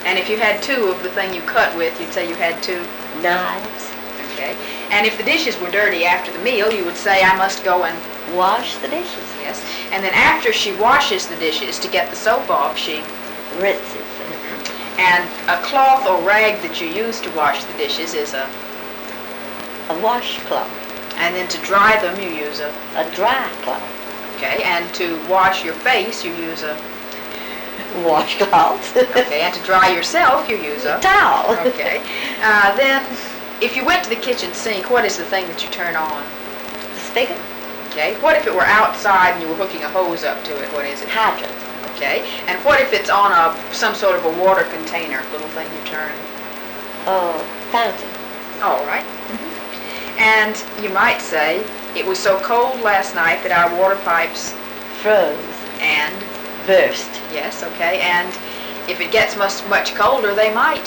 And if you had two of the thing you cut with, you'd say you had two knives. Okay. And if the dishes were dirty after the meal, you would say, I must go and wash the dishes. Yes. And then after she washes the dishes to get the soap off, she rinses. And a cloth or rag that you use to wash the dishes is a washcloth. And then to dry them, you use a dry cloth. Okay. And to wash your face, you use a washcloth. Okay. And to dry yourself, you use a towel. Okay. Then, if you went to the kitchen sink, what is the thing that you turn on? The spigot. Okay. What if it were outside and you were hooking a hose up to it? What is it? Hydrant. Okay. And what if it's on some sort of a water container, little thing you turn? Fountain. All right. And you might say, it was so cold last night that our water pipes froze. And? Burst. Yes, okay. And if it gets much colder, they might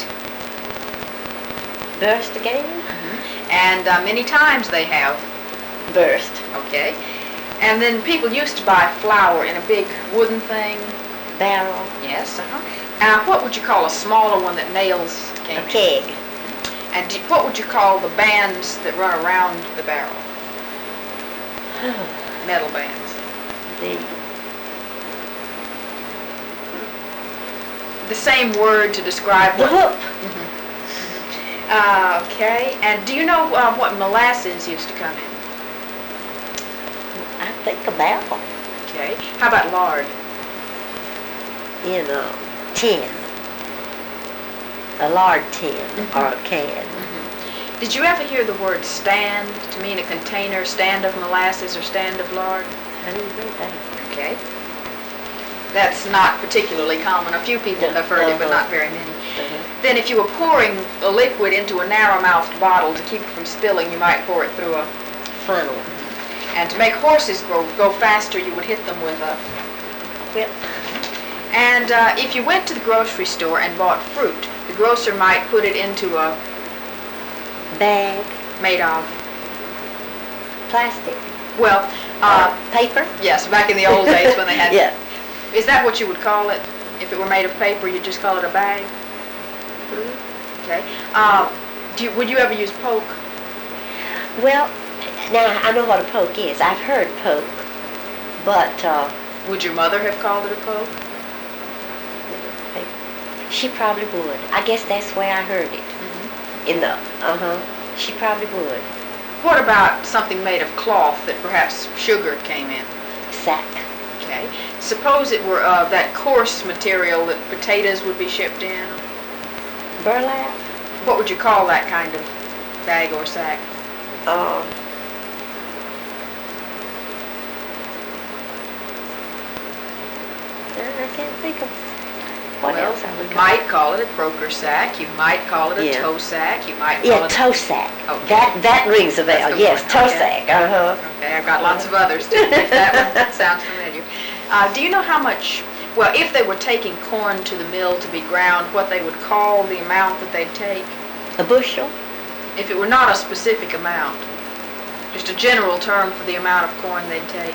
burst again. And many times they have burst. Okay. And then people used to buy flour in a big wooden thing. Barrel. Yes. What would you call a smaller one that nails came in? A keg. And what would you call the bands that run around the barrel? Metal bands. The same word to describe the hook. Okay. And do you know what molasses used to come in? I think a barrel. Okay. How about lard? In a tin. A lard tin or a can. Did you ever hear the word stand to mean a container, stand of molasses or stand of lard? I didn't hear that. Okay. That's not particularly common. A few people have heard it, but not very many. Then if you were pouring a liquid into a narrow-mouthed bottle to keep it from spilling, you might pour it through a funnel. And to make horses go faster, you would hit them with a whip. And if you went to the grocery store and bought fruit, the grocer might put it into a bag made of plastic. Well, paper? Yes, back in the old days when they had. Yeah. Is that what you would call it? If it were made of paper, you'd just call it a bag? Okay. Would you ever use poke? Well, now I know what a poke is. I've heard poke, but would your mother have called it a poke? She probably would. I guess that's where I heard it. She probably would. What about something made of cloth that perhaps sugar came in? Sack. Okay. Suppose it were that coarse material that potatoes would be shipped in. Burlap. What would you call that kind of bag or sack? I can't think of what else I would you call might call it a croaker sack. You might call it a toe sack. You might call it toe sack. Okay. That rings a bell. Yes, toe sack. Okay, I've got lots of others too. That sounds familiar. Do you know how much? Well, if they were taking corn to the mill to be ground, what they would call the amount that they'd take? A bushel. If it were not a specific amount, just a general term for the amount of corn they'd take.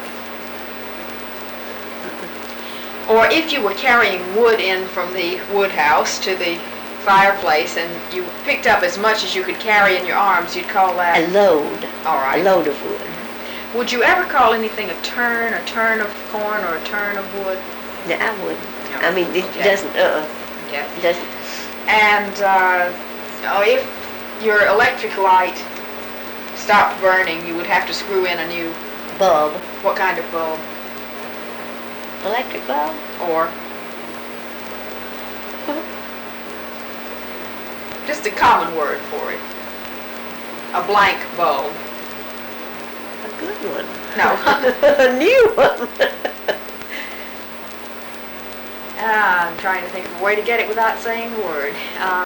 Or if you were carrying wood in from the wood house to the fireplace and you picked up as much as you could carry in your arms, you'd call that a load. All right. A load of wood. Would you ever call anything a turn of corn, or a turn of wood? No, I wouldn't. No. I mean, it doesn't. Okay. It doesn't. And if your electric light stopped burning, you would have to screw in a new bulb. What kind of bulb? Electric bulb? Or just a common word for it. A blank bulb. A good one. No. A new one. I'm trying to think of a way to get it without saying the word.